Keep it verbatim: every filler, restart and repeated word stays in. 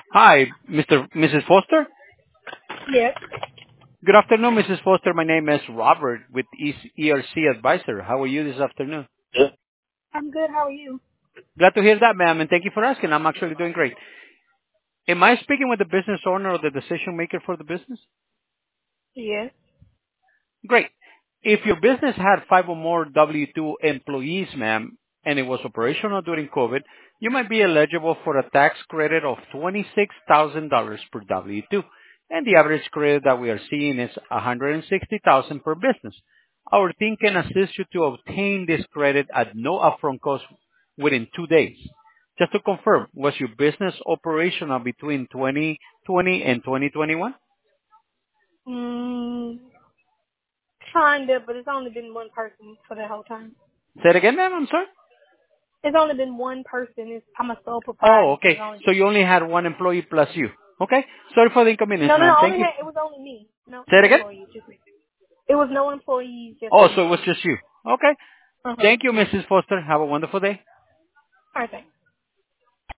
Hi, Mister Missus Foster. Yes. Good afternoon, Missus Foster. My name is Robert with E R C Advisor. How are you this afternoon? I'm good. How are you? Glad to hear that, ma'am, and thank you for asking. I'm actually doing great. Am I speaking with the business owner or the decision maker for the business? Yes. Great. If your business had five or more W two employees, ma'am, and it was operational during COVID, you might be eligible for a tax credit of twenty-six thousand dollars per W two. And the average credit that we are seeing is one hundred sixty thousand dollars per business. Our team can assist you to obtain this credit at no upfront cost within two days. Just to confirm, was your business operational between twenty twenty and twenty twenty-one? Mm, kinda, but it's only been one person for the whole time. Say it again, ma'am. I'm sorry. It's only been one person. It's, I'm a sole Oh, proprietor, so it's okay. only So been you only had one employee plus you. Okay. Sorry for the inconvenience, no, no, ma'am. no. Thank Only you. had, it was only me. No, Say it no again. employees, just me. It was no employees, just Oh, me. so it was just you. Okay. Uh huh. Thank you, Missus Foster. Have a wonderful day. All right, thanks.